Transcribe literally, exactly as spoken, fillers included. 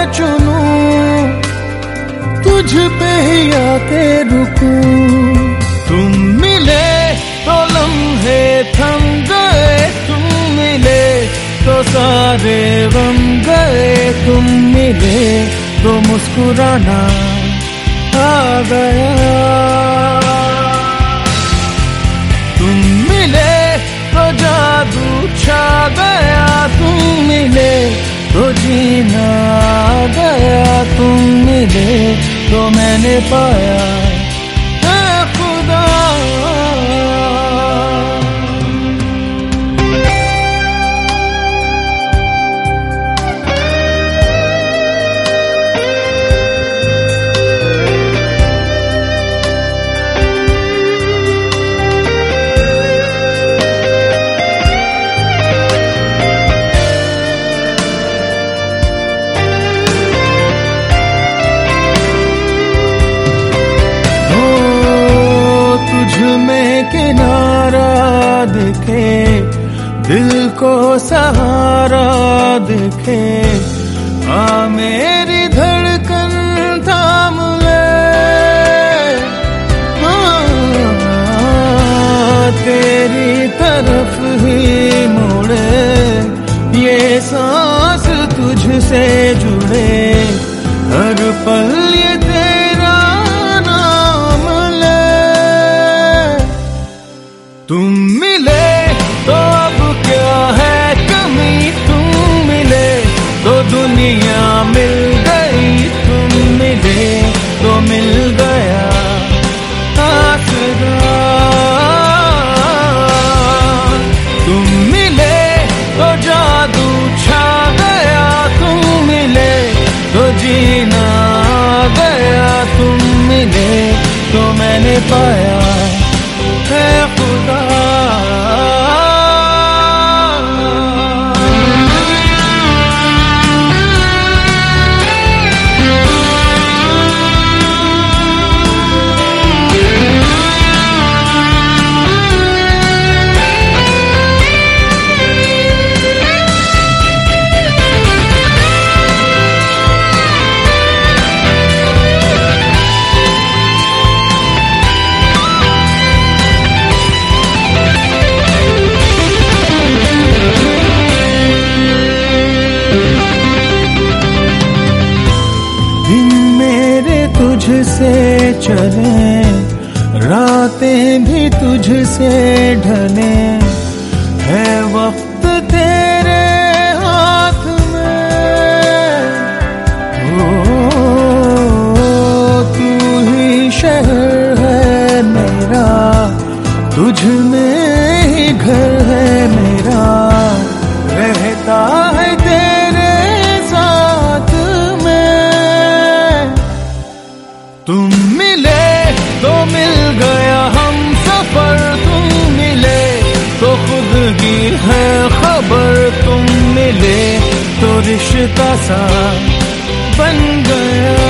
चुनूं, तुझ पे ही आके रुकूं। तुम मिले तो लम्हे थम गए, तुम मिले तो सारे गम गए, तुम मिले तो मुस्कुराना आ गया। तुम मिले तो जादू छा गया, तुम मिले तो जीना आ गया, तुम मिले तो मैंने पाया है खुदा। में किनारा दिखे, दिल को सहारा दिखे, आ मेरी धड़कन थाम ले, तेरी तरफ ही मुड़े, ये सांस तुझसे जुड़े, हर पल ये तेरा नाम ले। तुम मिले तो अब क्या है कमी, तुम मिले तो दुनिया मिल गई, तुम मिले तो मिल गया आसरा। तुम मिले तो जादू छा गया, तुम मिले तो जीना आ गया, तुम मिले तो मैंने पाया है खुदा। तुझसे चले, रातें भी तुझसे ढले, है वक्त तेरे हाथ में। ओ तू ही शहर है मेरा, तुझ में ही घर है मेरा, रहता है तेरे साथ में। तुम मिले तो मिल गया हम सफर, तुम मिले तो खुद की है खबर, तुम मिले तो रिश्ता सा बन गया।